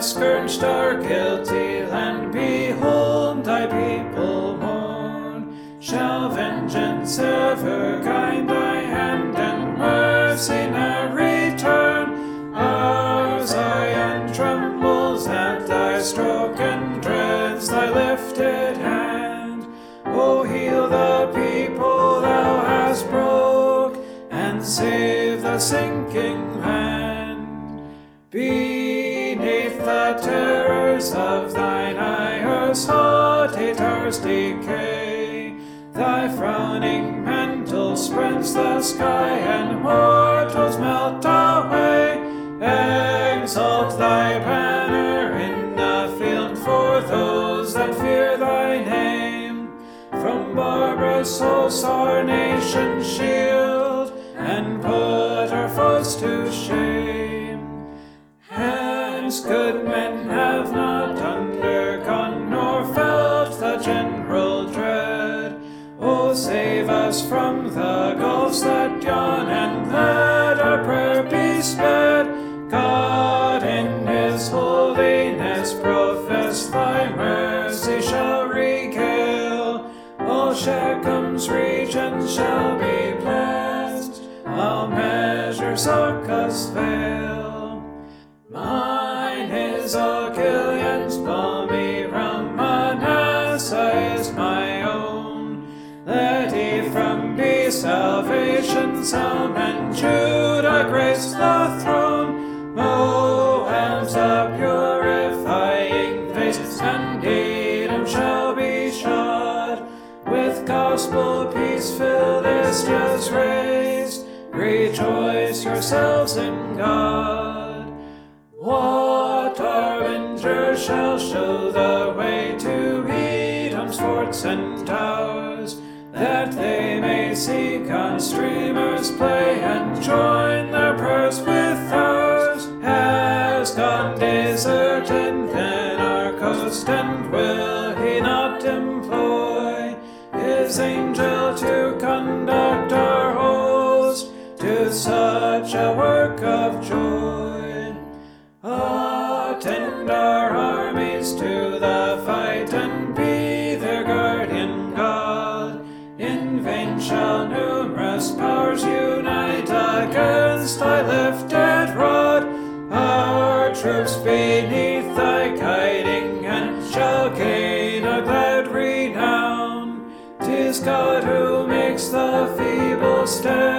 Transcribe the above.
scourged our guilty land, behold thy people mourn. Shall vengeance ever guide thy hand, and mercy ne'er return? Our Zion trembles at thy stroke, and dreads thy lifted hand. O heal the people thou hast broke, and save the sinking land. Beneath the terrors of thine ire's hot haters decay, thy frowning mantle spreads the sky, and mortals melt away. Exalt thy banner in the field for those that fear thy name. From barbarous hosts our nation shield, and put our foes to shame. Hence good men have not undergone, nor felt the general dread. O save us from the gulfs that yawn, and let our prayer be sped. God in his holiness profess, thy mercy shall regale. All Shechem's region shall be blessed, all measures Succah's vale. Mine is all Gilead's balmy realm, Manasseh is my own. Let Ephraim be salvation's helm, and Judah grace the throne. Moab's a purifying face, and Edom shall be shod. With gospel peace Philistia's raised, rejoice yourselves in God. What harbinger shall show the way to Edom's forts and towers, that they may see God's streamers play, and join their prayers with ours? Has God deserted then our coast, and will he not employ his angel to conduct our host to such a work of joy? Attend our armies to the fight, and be their guardian God. In vain shall numerous powers unite against thy lifted rod. Our troops beneath thy guiding hand shall gain a glad renown. 'Tis God who makes the feeble stand,